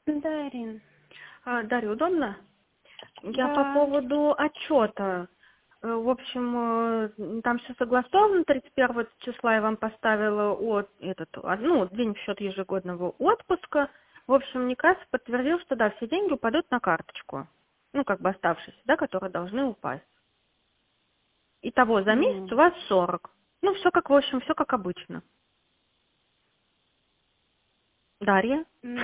Да, Ирин. Дарья, удобно? Я по Да. поводу отчета. В общем, там все согласовано, 31 числа я вам поставила день в счет ежегодного отпуска. В общем, НИКАС подтвердил, что да, все деньги упадут на карточку. Ну, как бы оставшиеся, да, которые должны упасть. Итого за месяц у вас 40. Ну, все как, в общем, все как обычно. Дарья?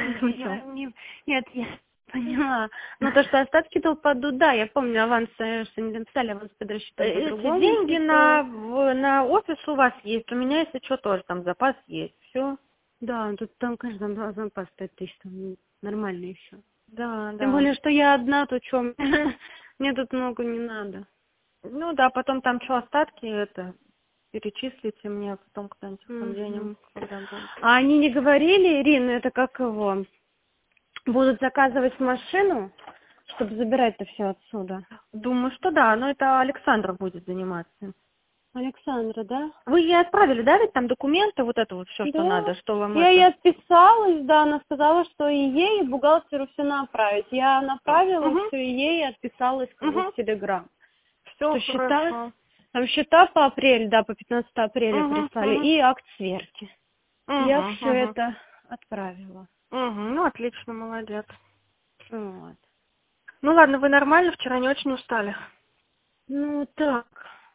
Нет, я поняла. Но то, что остатки-то упадут, да, я помню, аванс, что не написали, аванс подрасчитан Эти по-другому. деньги на офис у вас есть. У меня, если что, тоже там запас есть. Все. Да, там, конечно, там запас 5000, там нормально еще. Да, Тем да. более, что я одна, то что, мне тут много не надо. Ну да, потом там что, остатки перечислите мне, потом куда-нибудь там денем, когда будет. А они не говорили, Ирина, это как его, будут заказывать машину, чтобы забирать-то все отсюда? Думаю, что да, но это Александра будет заниматься. Александра, да? Вы ей отправили, да, ведь там документы, вот это вот все, что Да, надо, что вам я это? ей отписалась, да, она сказала, что и ей, и бухгалтеру все направить. Я направила Угу. все и ей, и отписалась как бы в Телеграм. Все Что счета, хорошо. там счета по апрелю, да, по 15 апреля прислали, Угу. и акт сверки. Я все Угу. это отправила. Ну, отлично, молодец. Вот. Ну ладно, вы нормально, вчера не очень устали? Ну так,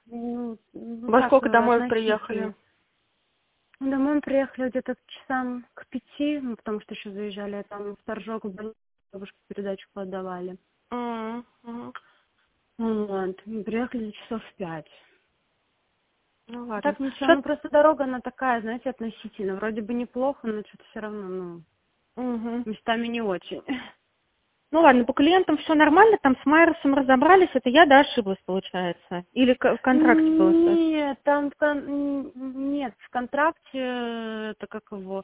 Во как сколько домой относительно. приехали? Домой мы приехали где-то к часам к 5, потому что еще заезжали, там в Торжок, в больницу, бабушке передачу отдавали. Угу. Вот, мы приехали часов в 5. Ну ладно. Так ничего, Что? ну просто дорога, она такая, знаете, относительно. Вроде бы неплохо, но что-то все равно, Угу. местами не очень. Ну ладно, по клиентам все нормально, там с Майерсом разобрались, это я, да, ошиблась, получается? Или в контракте было что? Нет, там нет, в контракте это как его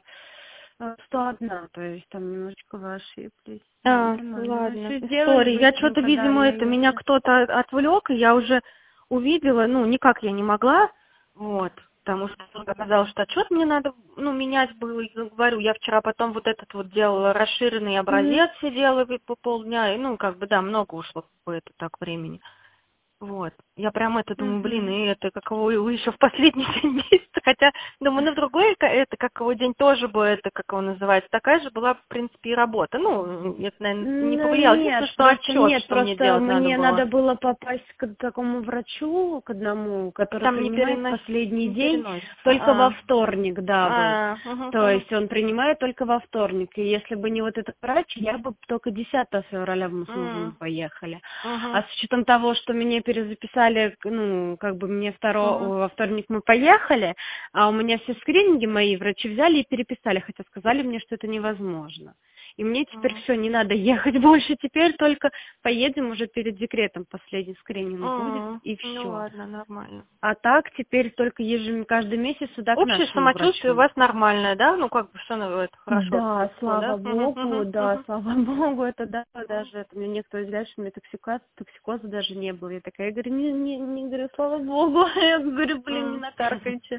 101, то есть там немножечко вы ошиблись. Нормально. Ладно. Все сделали Сори, я что-то, быстренько, да, видимо, я меня если... кто-то отвлек, и я уже увидела, никак я не могла, вот, потому что оказалось, что отчет мне надо, менять было, и говорю, я вчера потом вот этот вот делала расширенный образец, сидела по полдня, и, да, много ушло так времени. Вот. Я прям думаю, блин, и это каково еще в последний день месяца, хотя, думаю, в другой, это каково день тоже бы, как его называется, такая же была, в принципе, и работа. Это, наверное, не повлияло. Единственное, что отчет, что мне делать надо мне было. надо было попасть к такому врачу, к одному, который Там принимает последний день, переносится. только во вторник, да, был. То Угу. есть он принимает только во вторник. И если бы не вот этот врач, я бы только 10 февраля мы с мужем поехали. А с учетом того, что меня перезаписали, мне во вторник мы поехали, а у меня все скрининги мои врачи взяли и переписали, хотя сказали мне, что это невозможно. И мне теперь все, не надо ехать больше, теперь только поедем уже перед декретом, последний скрининг будет, и все. Ну ладно, нормально. А так теперь только каждый месяц сюда к Общее нашему самочувствие у врачу. вас нормальное, да? Все это хорошо. Да, всё, слава да? богу, да, слава богу, это да, даже это мне некто говорят, что у меня токсикоза даже не было. Я такая, говорю, не говорю, слава богу, я говорю, блин, не накаркайте.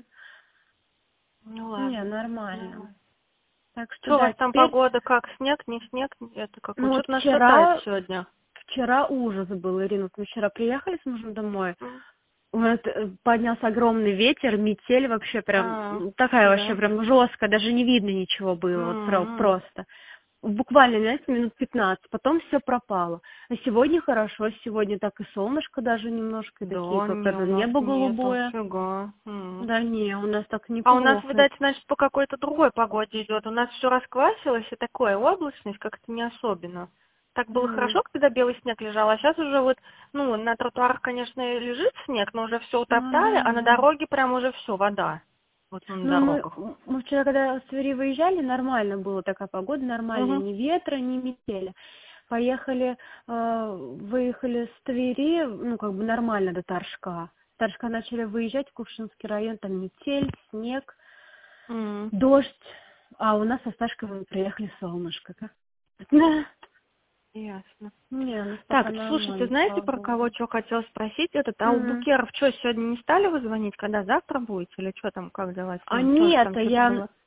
Ну ладно. Не, нормально. Так что Что у да, вас там теперь, погода, как снег, не снег, это какой? вот Что-то нас шатает вчера сегодня. ужас был, Ирина, вот мы вчера приехали с мужем домой, вот поднялся огромный ветер, метель вообще прям, такая вообще Да. прям жесткая, даже не видно ничего было, вот просто. Буквально, знаете, минут 15, потом все пропало. А сегодня хорошо, сегодня так и солнышко даже немножко, и такие, Да, как не, это, у нас небо нету, голубое. фига. Да не, у нас так А у нас, неплохо. видать, значит, по какой-то другой погоде идет. У нас все расквасилось, и такое, облачность как-то не особенно. Так было хорошо, когда белый снег лежал, а сейчас уже на тротуарах, конечно, лежит снег, но уже все Ну утоптали, а на да. дороге прям уже все, вода. Вот на Ну, дорогах. мы вчера, когда с Твери выезжали, нормально было, такая погода нормальная, ни ветра, ни метели. Поехали, выехали с Твери, нормально до Торжка. С Торжка начали выезжать в Кувшинский район, там метель, снег, дождь, а у нас со Сташкой мы приехали солнышко. Да. Ясно. Не, ну Так, пока слушайте, нормально, знаете, слава про богу. кого что хотела спросить? А у Букеров что, сегодня не стали вы звонить, когда завтра будете? Или что там, как дела с А ним? Тоже нет, там что-то было?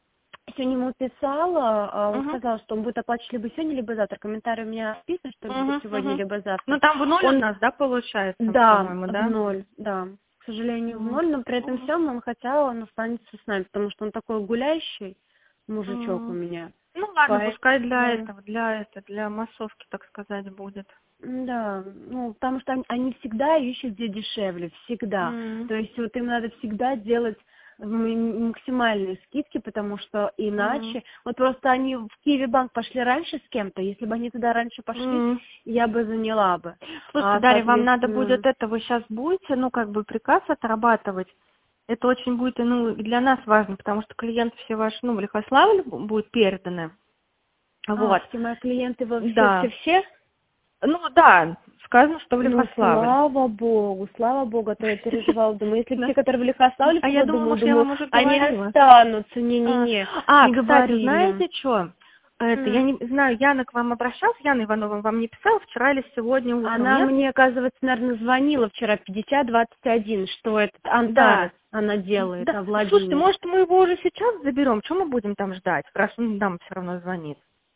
сегодня ему писала, он сказал, что он будет оплачивать либо сегодня, либо завтра. Комментарий у меня написан, что либо сегодня, либо завтра. Ну, там в ноль у нас, да, получается, по-моему, да? В ноль, да. К сожалению, в ноль, но при этом всем он хотел, он останется с нами, потому что он такой гуляющий мужичок у меня. Ну, ладно, пускай для этого, для массовки, так сказать, будет. Да, ну, потому что они всегда ищут, где дешевле, всегда. То есть вот им надо всегда делать максимальные скидки, потому что иначе... Вот просто они в Киеве банк пошли раньше с кем-то, если бы они туда раньше пошли, я бы заняла бы. Слушайте, Дарья, вам надо будет это, вы сейчас будете, ну, как бы приказ отрабатывать. Это очень будет, ну, для нас важно, потому что клиенты все ваши, ну, в Лихославль будут переданы. Вот. Все мои клиенты, все? Ну да, сказано, что в Лихославле. Слава богу, а то я переживала, думаю, если все, которые в Лихославле, я думаю, они останутся, не кстати, знаете что? Я не знаю, Яна к вам обращалась, Яна Иванова вам не писала вчера или сегодня утром? Она мне, оказывается, наверное, звонила вчера 50-21, что это Антарес она делает, да. Слушайте, может, мы его уже сейчас заберем? Чего мы будем там ждать, раз он нам все равно звонит?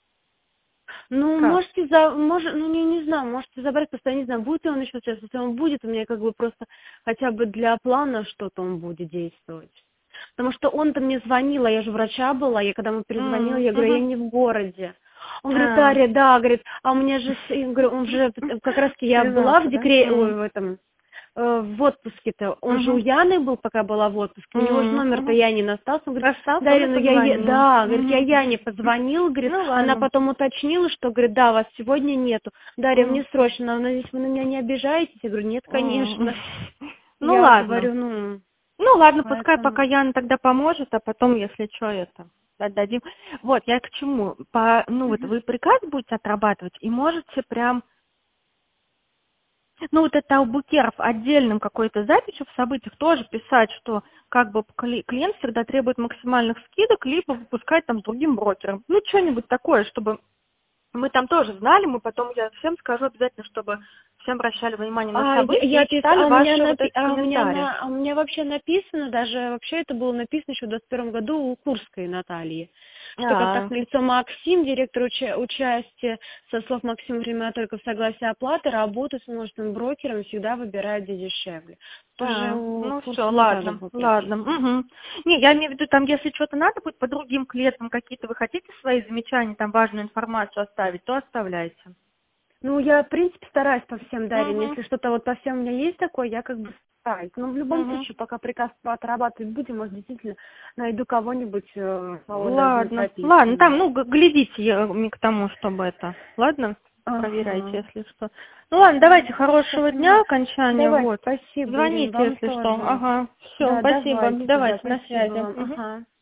Ну, можете, не знаю, можете забрать, просто я не знаю, будет ли он еще сейчас, если он будет, у меня как бы просто хотя бы для плана что-то он будет действовать. Потому что он-то мне звонил, а я же врача была, я когда ему перезвонила, я говорю, я не в городе. Он говорит, Дарья, да, говорит, а у меня же, я говорю, он же, как раз-таки я была в декрете, в отпуске-то. Он же у Яны был, пока была в отпуске. У него же номер-то Янин остался. Он говорит, Дарья, говорит, я Яне позвонил, говорит, она потом уточнила, что, говорит, да, вас сегодня нету. Дарья, мне срочно, надеюсь, вы на меня не обижаетесь? Я говорю, нет, конечно. Ну, ладно. Говорю, ну, ладно, пускай пока Яна тогда поможет, а потом, если что, это отдадим. Вот, я к чему? Вот вы приказ будете отрабатывать, и можете прям... Ну, вот это у букеров отдельным какой-то записью в событиях тоже писать, что как бы клиент всегда требует максимальных скидок, либо выпускать там с другим брокером. Ну, что-нибудь такое, чтобы мы там тоже знали, я всем скажу обязательно, чтобы всем обращали внимание на события и читали ваши комментарии. У меня вообще написано, даже вообще это было написано еще в 2021 году у Курской Натальи, что контактное лицо Максим, директор участия, со слов Максима Времена только в согласии оплаты, работают с множественным брокером, всегда выбирают где дешевле. Ну все, ладно. Не, я имею в виду, там, если что-то надо будет по другим клиентам какие-то, вы хотите свои замечания, там важную информацию оставить, то оставляйте. Ну, я, в принципе, стараюсь по всем, Дарья. Если что-то вот по всем у меня есть такое, я как бы стараюсь. Но в любом случае, пока приказ отрабатывать будем, может, действительно найду кого-нибудь. Ладно, там, глядите к тому, чтобы это. Ладно? Проверяйте, если что. Ну ладно, давайте, хорошего дня, окончания. Давай, спасибо. Звоните, если что. Все, спасибо. Давайте, на связи.